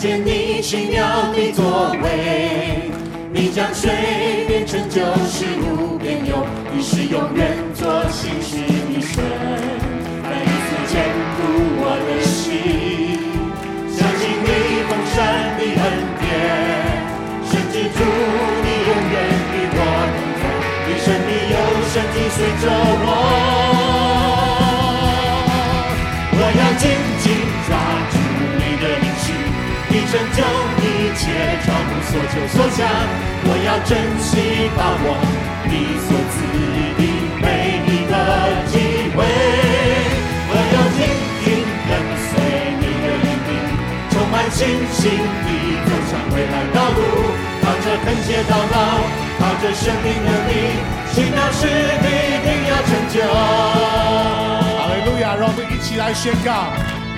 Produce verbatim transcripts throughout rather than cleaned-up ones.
见你奇妙的作为。你将水变成酒，使无边有，你是永远做新事的神。再一次坚固我的心，相信你丰盛的恩典，神之主你永远与我同在，你神你有神迹随着我。我要紧紧抓住你的应许，你成就一切超乎所求所想。我要珍惜把握你所赐的每一个机会。我要紧紧跟随你的引领，充满信心地走上未来道路。靠着恳切祷告，靠着生命能力，奇妙事必定要成就。 哈利路亚！让我们一起来宣告。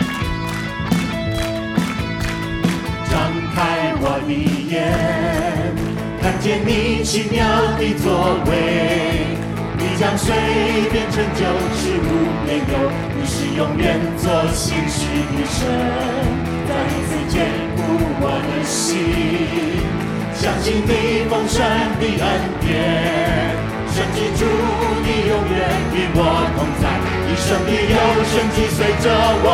张开我的眼，看见你奇妙的作为。你将水变成酒，使无边有，你是永远做新事的神。再一次坚固我的心，相信你丰盛的恩典，神之主你永远与我同在，你生命有神迹随着我。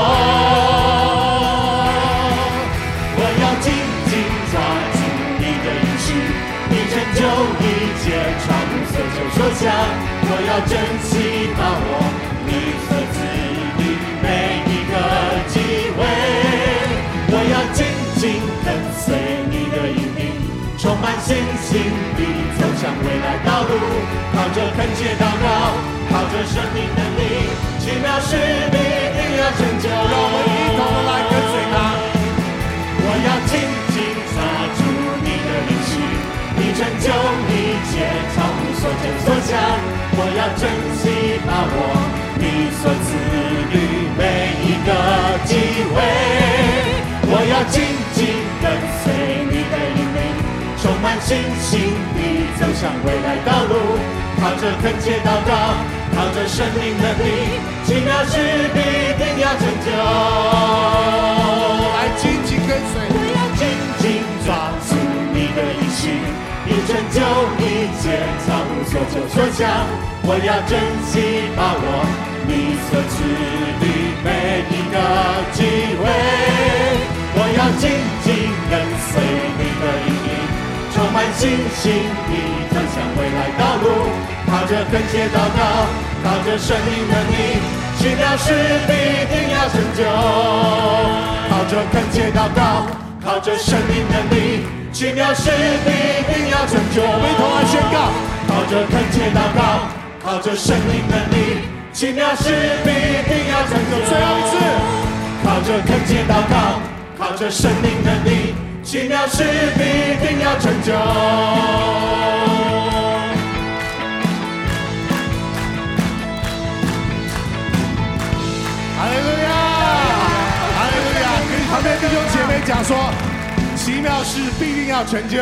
我要紧紧抓住你的应许，你成就一切超乎所求所想。我要珍惜把握你所赐的每一个机会。我要紧紧跟随你的引领，充满信心地走向未来道路。靠着恳切祷告，靠着生命能力，奇妙事必定要成就。 让我们一同的来跟随他。 我要紧紧抓住你的应许，你成就一切超乎所求所想。我要珍惜把握你所赐的每一个机会。我要紧紧跟随你的引领，充满信心地走向未来道路。靠着恳切祷告，靠着生命能力，奇妙事必定要成就。 来紧紧跟随， 我要紧紧抓住你的应许，你成就一切超乎所求所想。我要珍惜把握你所赐的每一个机会。我要紧紧跟随你的引领，充满信心地走向未来道路。靠着恳切祷告，靠着生命能力，奇妙事必定要成就。靠着恳切祷告，靠着生命能力，奇妙事必定要成就。我们一同来宣告。靠着恳切祷告，靠着生命能力，奇妙事必定要成就。 最后一次。 靠着恳切祷告，靠着生命能力，奇妙事必定要成就。 哈利路亚，哈利路亚！跟你旁边弟兄姐妹讲说，奇妙事必定要成就。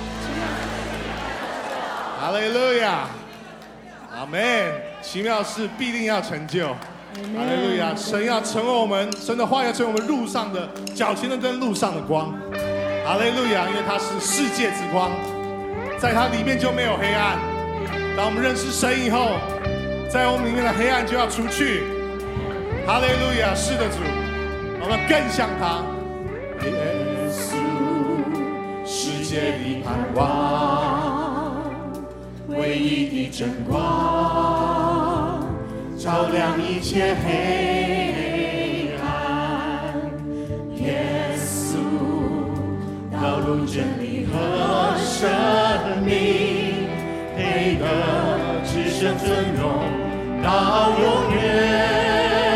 哈利路亚，阿门！奇妙事必定要成就。哈利路亚！神要成为我们，神的话要成为我们路上的脚前的灯，路上的光。哈利路亚！因为他是世界之光，在他里面就没有黑暗。当我们认识神以后，在我们里面的黑暗就要除去。哈利路亚！是的，主，我们更像他。 耶稣，世界的盼望，唯一的真光，照亮一切黑暗。耶稣，道路、真理和生命，配得至圣尊荣到永远。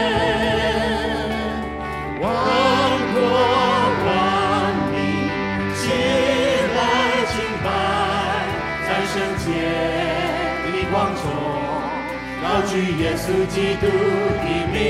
高举耶稣基督的名，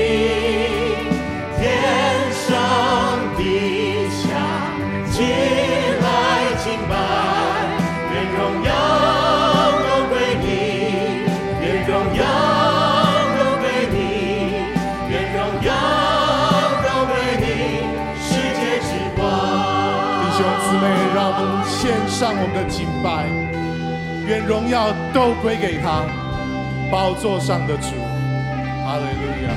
天上地下起来敬拜，愿荣耀都归你，愿荣耀都归你，愿荣耀都归你，世界之光。 兄姊妹，让我们献上我们的敬拜，愿荣耀都归给他，宝座上的主。哈利路亚！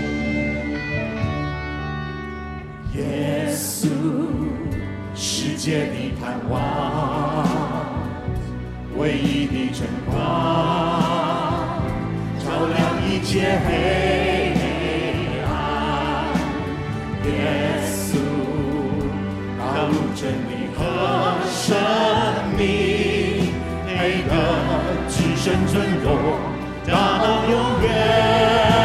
耶稣，世界的盼望，唯一的真光，照亮一切黑暗。耶稣，道路、真理和生命，配得至圣尊荣，到永远。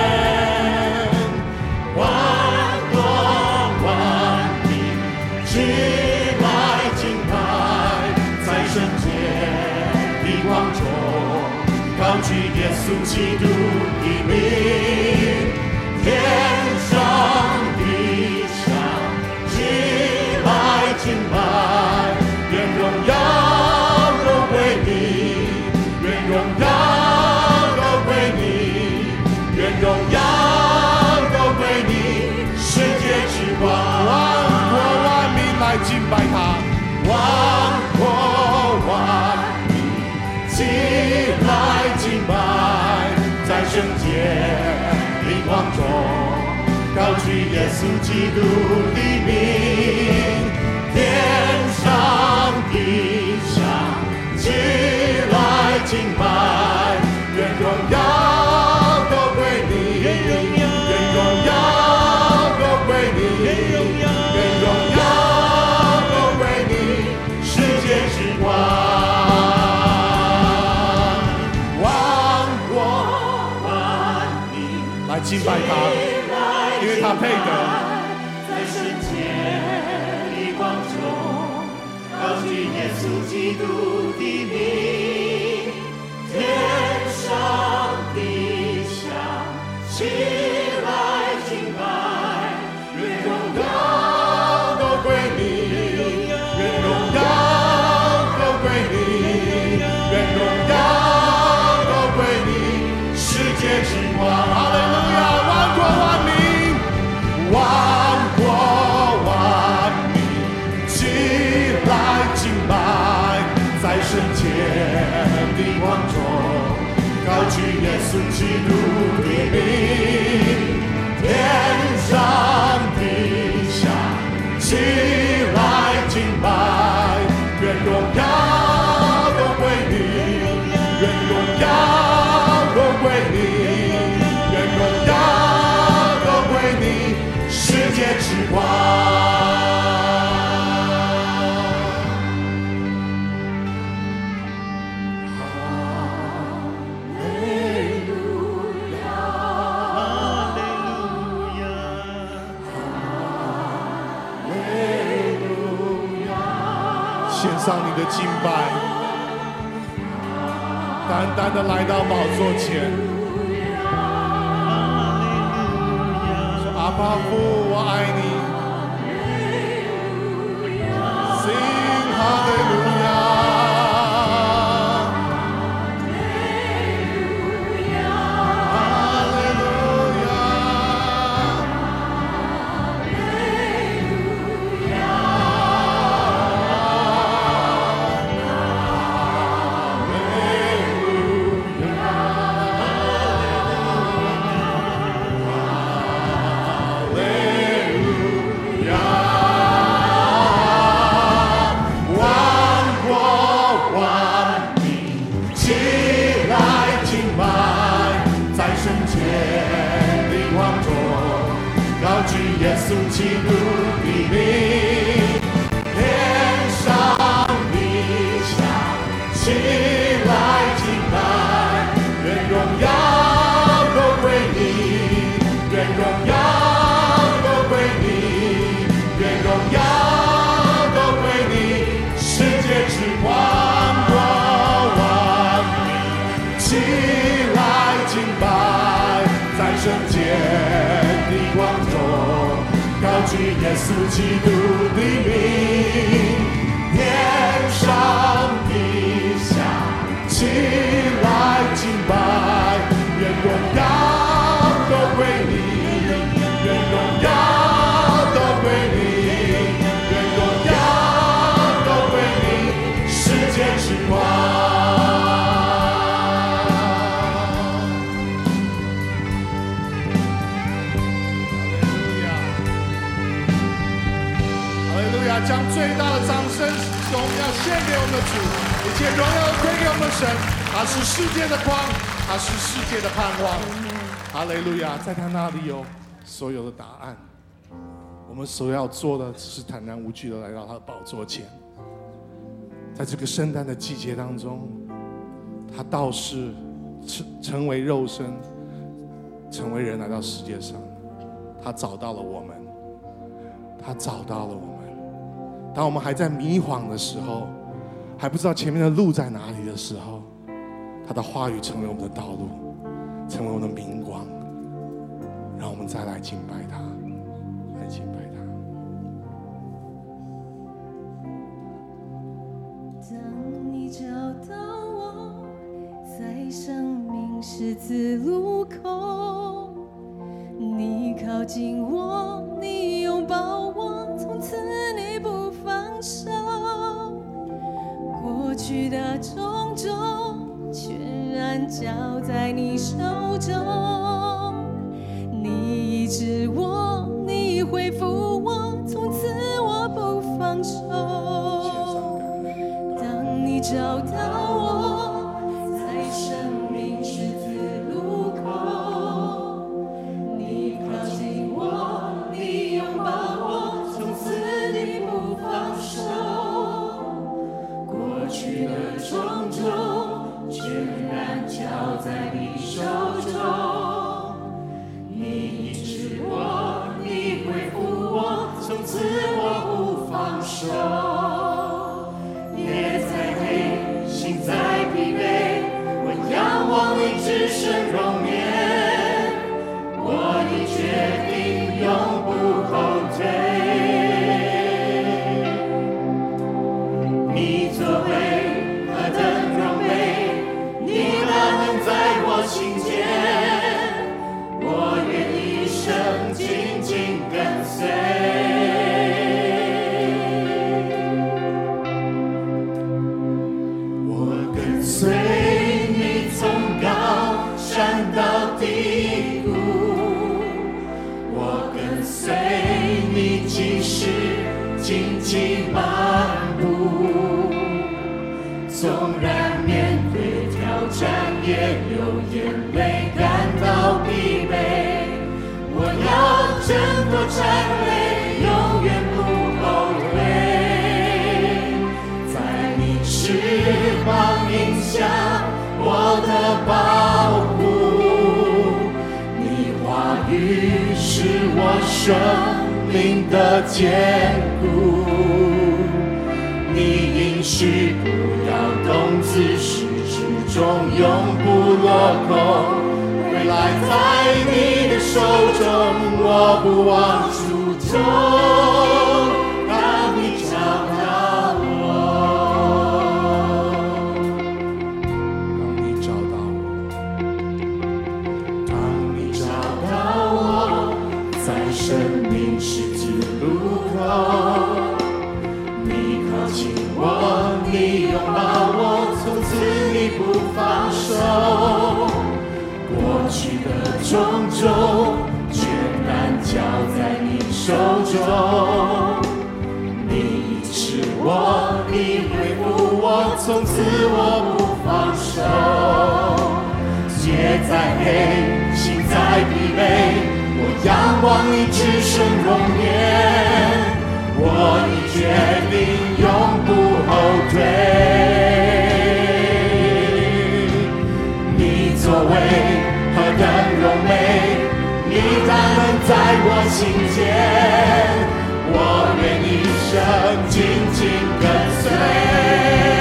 万国万民起来敬拜，在圣洁的光中，高举耶稣基督的名，天上地下起来敬拜，愿荣耀都归你，愿荣耀都归你，愿荣耀都归你，世界之光， 万国万民来敬拜他， 万国万民起来敬拜，在圣洁的光中，高举耶稣基督的名，天上地下起来敬拜，愿荣耀都归你，愿荣耀都归你，愿荣耀都归你，世界之光，万国万民来敬拜他，因为他配得。 在圣洁的光中，高举耶稣基督的名，天上地下起来敬拜，愿荣耀都归你，愿荣耀都归你，愿荣耀都归你，世界之光。 哈利路亚！万国万民， 万国万民起来敬拜，在圣洁的光中，高举耶稣基督的名，天上地下起来敬拜，愿荣耀都归你，愿荣耀都归你，愿荣耀都归你，世界之光。 献上你的敬拜，单单的来到宝座前，说阿爸父，我爱你。Sing Hallelujah。耶稣基督的名，天上地下起来敬拜，愿荣耀都归你，愿荣耀都归你，愿荣耀都归你，世界之光，万民起来敬拜，在圣洁的光中。高举耶稣基督的名，天上地下起来敬拜，愿荣耀都归你，愿荣耀都归你，愿荣耀声荣耀献给我们的主，一切荣耀归给我们的神。他是世界的光，他是世界的盼望。哈利路亚！在他那里有所有的答案。我们所要做的，只是坦然无惧的来到他的宝座前。在这个圣诞的季节当中，他道是成成为肉身，成为人来到世界上。他找到了我们，他找到了我们。当我们还在迷惘的时候，还不知道前面的路在哪里的时候，他的话语成为我们的道路，成为我们的明光，让我们再来敬拜他，来敬拜他。 当你找到我，在生命十字路口，你靠近我，你拥抱我，从此你不放手。过去的种种全然交在你手中，你医治我，你恢复我，从此我不放手。当你找到我，在生命十字路口，你靠近我，你拥抱我，从此你不放手。过去的种种全然交在你手中，你医治我，你恢复我，从此我不放手。夜再黑，心再疲惫，我仰望你至圣容颜，我已决定永不后退。你作为何等荣美，你大能在我心间，我愿一生紧紧跟随。我跟随你从高山到低谷，我跟随你即使荆棘漫步，纵然面对挑战也流眼泪，感到疲惫，我要挣脱战累，永远不后退。在你翅膀荫下，我的保护，你话语是我生命的坚固，你应许不要动自始至终永不落空，未来在你的手中，我不忘初衷。当你找到我， 当你找到我， 当你找到我，在生命十字路口，你靠近我，你拥抱我，从此你不放手。过去的种种全然交在你手中，你医治我，你恢复我，从此我不放手。夜再黑，心再疲惫，我仰望你至圣容颜，我已决定永不后退。你作为何等荣美，你大能在我心间，我愿一生紧紧跟随。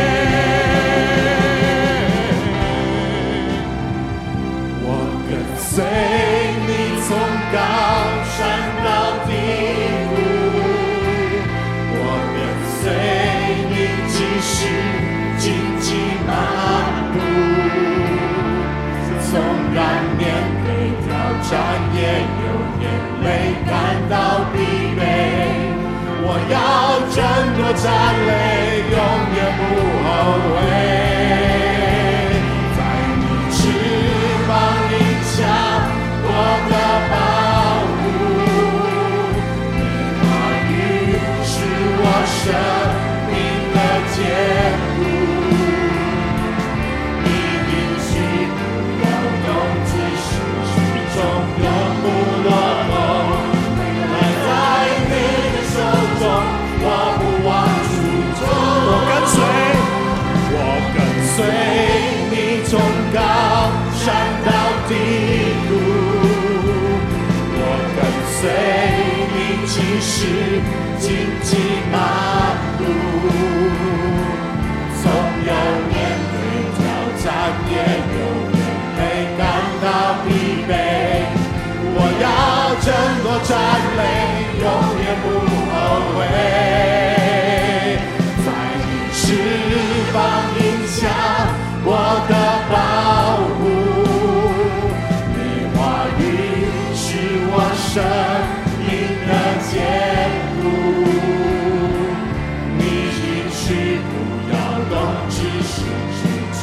我跟随你从高山到低谷，我跟随你即使荆棘漫步，纵然面对挑战也有眼泪，感到疲惫，我要挣脱战累，永远不后悔。在你翅膀荫下，我的保护，你话语是我生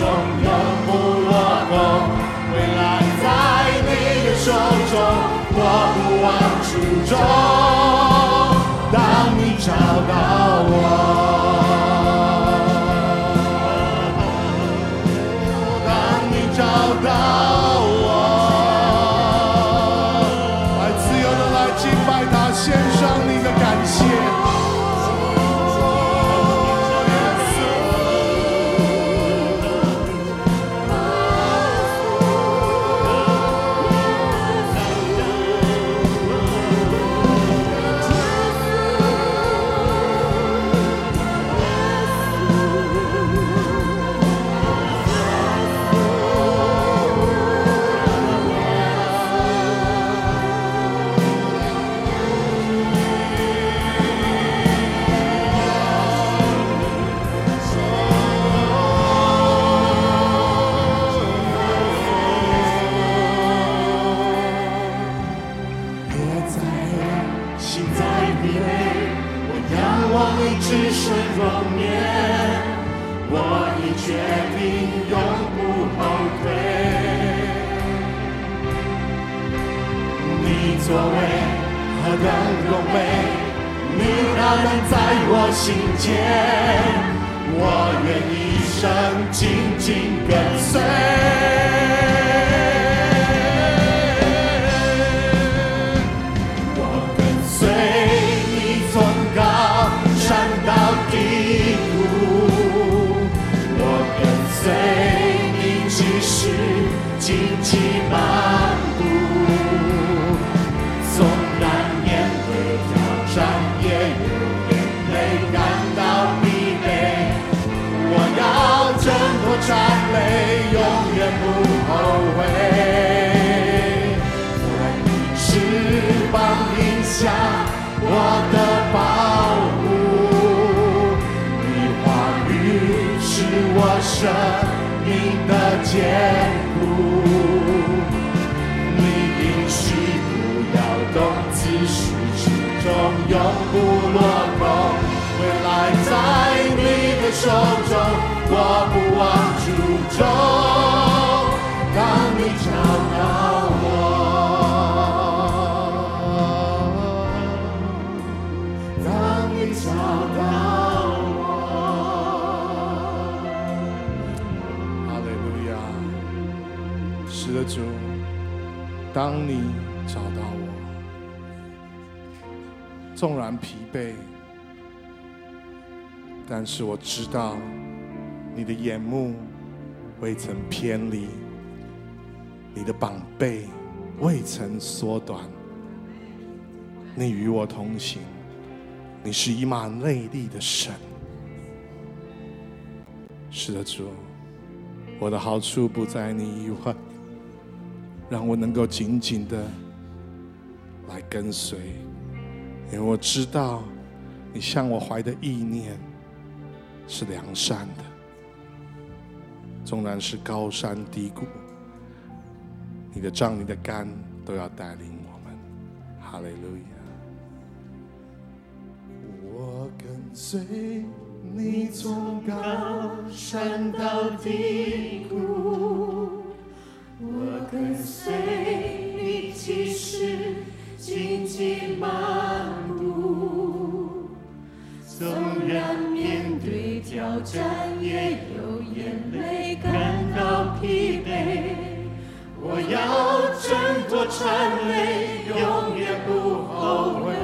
中永不落空，未来在你的手中，我不忘初衷。当你找到我，当你找到我， 来自由的来敬拜他，献上你的感谢。 作为何等荣美，你大能在我心间，我愿一生紧紧跟随。我跟随你从高山到低谷，我跟随你只是荆棘漫步。纵然面对挑战，也有眼泪感到疲惫。我要挣脱战累，永远不后悔。在你翅膀荫下，我的保护，你话语是我生命的坚固。你应许动自始至终永不落空，未来在你的手中，我不忘初衷。当你找到我，当你找到我， 哈利路亚！是的，主，当你找到我，纵然疲惫，但是我知道你的眼目未曾偏离，你的膀臂未曾缩短。你与我同行，你是以马内利的神。是的，主，我的好处不在你以外，让我能够紧紧的来跟随，因为我知道你向我怀的意念是良善的，纵然是高山低谷，你的杖你的竿都要带领我们。哈利路亚！ 我跟随你从高山到低谷，我跟随你即使荆棘漫步，纵然面对挑战，也有眼泪感到疲惫。我要挣脱缠累，永远不后悔。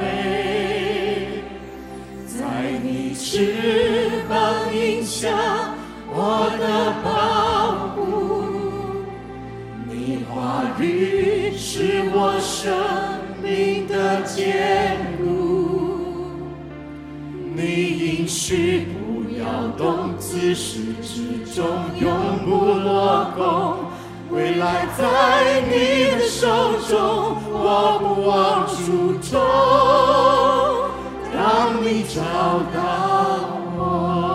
在你翅膀荫下，我的保护，你话语是我生命的坚固。你应许不要动，自始至终永不落空。未来在你的手中，我不忘初衷。当你找到我，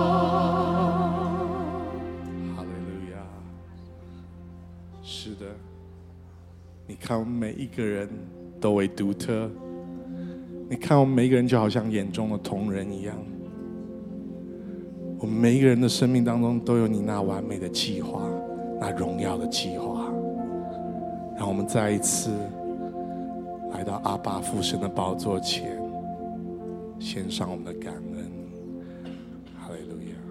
哈利路亚！是的，你看我们每一个人都为独特，你看我们每一个人就好像眼中的瞳人一样。 我们每一个人的生命当中都有你那完美的计划，那荣耀的计划。让我们再一次来到阿爸父神的宝座前，献上我们的感恩。哈利路亚！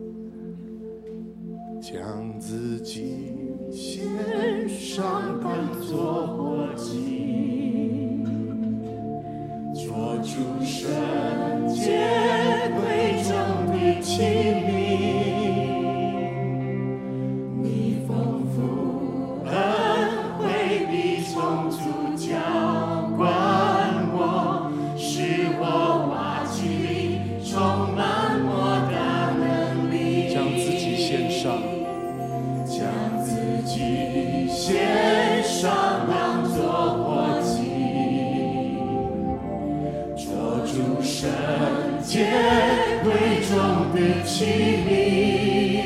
将自己献上当作活祭，做主圣洁贵重的器皿。你丰富恩惠的充足浇灌我，使我瓦器里充满我的能力。将自己献上，将自己献上当作活祭，做主圣洁贵重的器皿。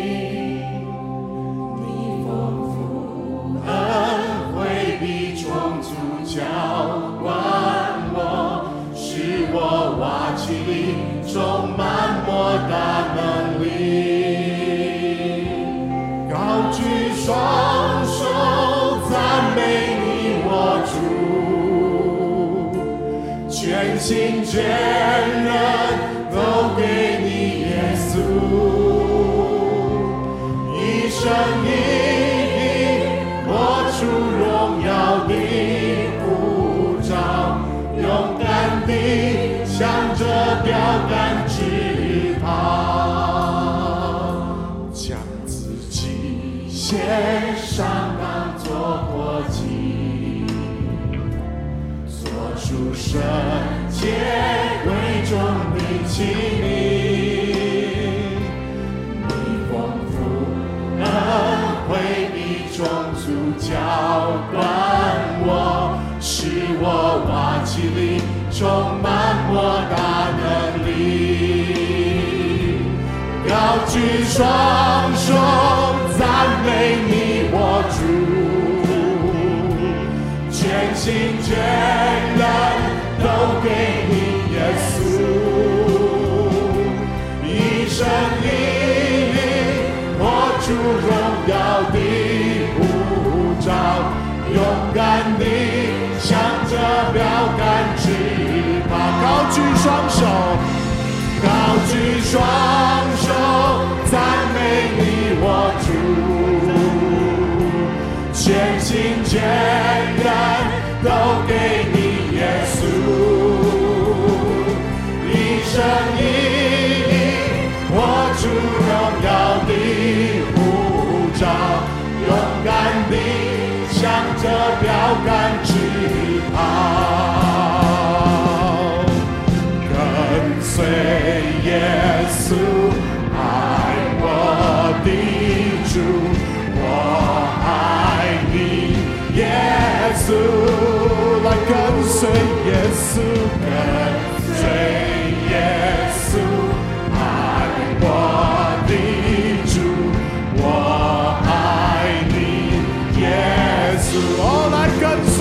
你丰富恩惠的充足浇灌我，使我瓦器里充满莫大能力。高举双手赞美你我主，全心全人都给你耶稣，一生一命活出荣耀的护照，勇敢地向着标杆直跑，将自己献上当作活祭，做出圣洁贵重的器皿。你丰富恩惠的充足浇灌我，使我瓦器里充满莫大能力。高举双手赞美你我主，全心全人都给你耶稣，一生一命活出荣耀的护照，勇敢地向着标杆直跑。高举双手，高举双手赞美你我主，全心全人都给你耶稣，一生一命活出荣耀的护照，勇敢地向着标杆直跑。跟随耶稣，爱我的主，我爱你耶稣。来跟随耶稣，跟随耶稣，爱我的主，我爱你耶稣。哦，来跟随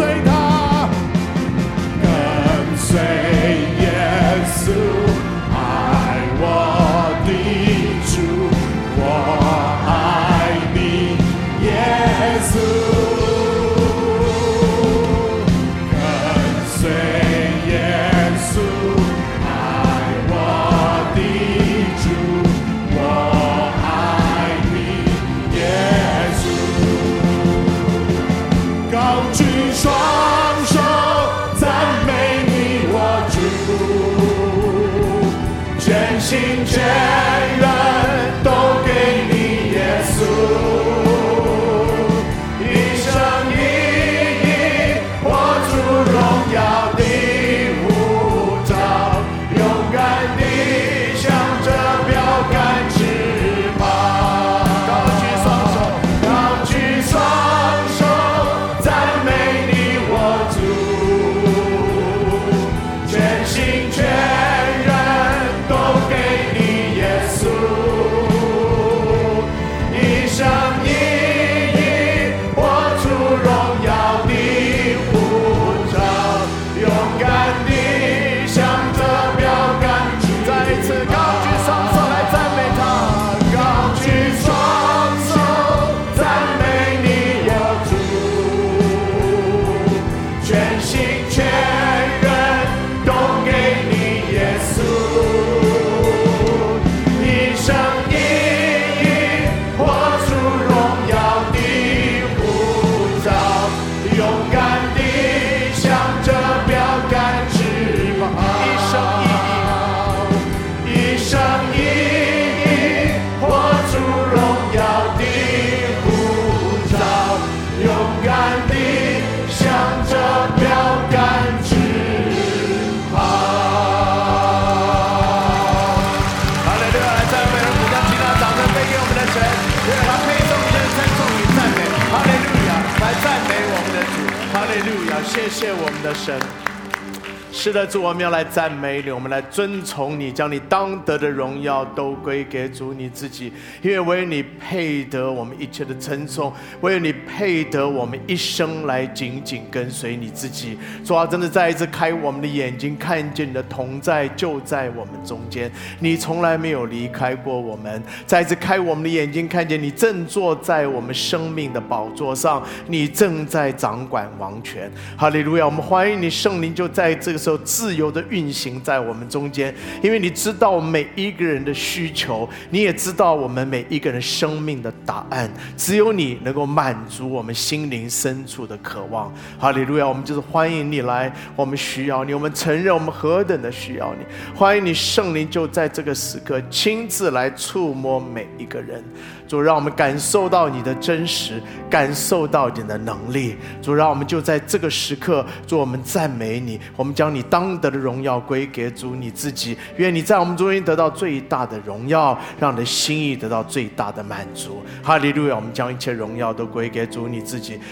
神，对他配颂一切称颂与赞美，哈利路亚！来赞美我们的主，哈利路亚！谢谢我们的神。是的，主，我们要来赞美你，我们来尊崇你，将你当得的荣耀都归给主你自己，因为唯有你配得我们一切的称颂，唯有你配得我们一生来紧紧跟随你自己。主啊，真的再一次开我们的眼睛，看见你的同在就在我们中间，你从来没有离开过我们。再一次开我们的眼睛，看见你正坐在我们生命的宝座上，你正在掌管王权。哈利路亚！我们欢迎你，圣灵就在这个时候自由的运行在我们中间，因为你知道我们每一个人的需求，你也知道我们每一个人生命的答案，只有你能够满足我们心灵深处的渴望。哈利路亚！我们就是欢迎你来，我们需要你，我们承认我们何等的需要你。欢迎你，圣灵就在这个时刻亲自来触摸每一个人。主，让我们感受到你的真实，感受到你的能力。主，让我们就在这个时刻，主，我们赞美你，我们将你当得的荣耀归给主你自己。愿你在我们中间得到最大的荣耀，让你的心意得到最大的满足。哈利路亚！我们将一切荣耀都归给主你自己。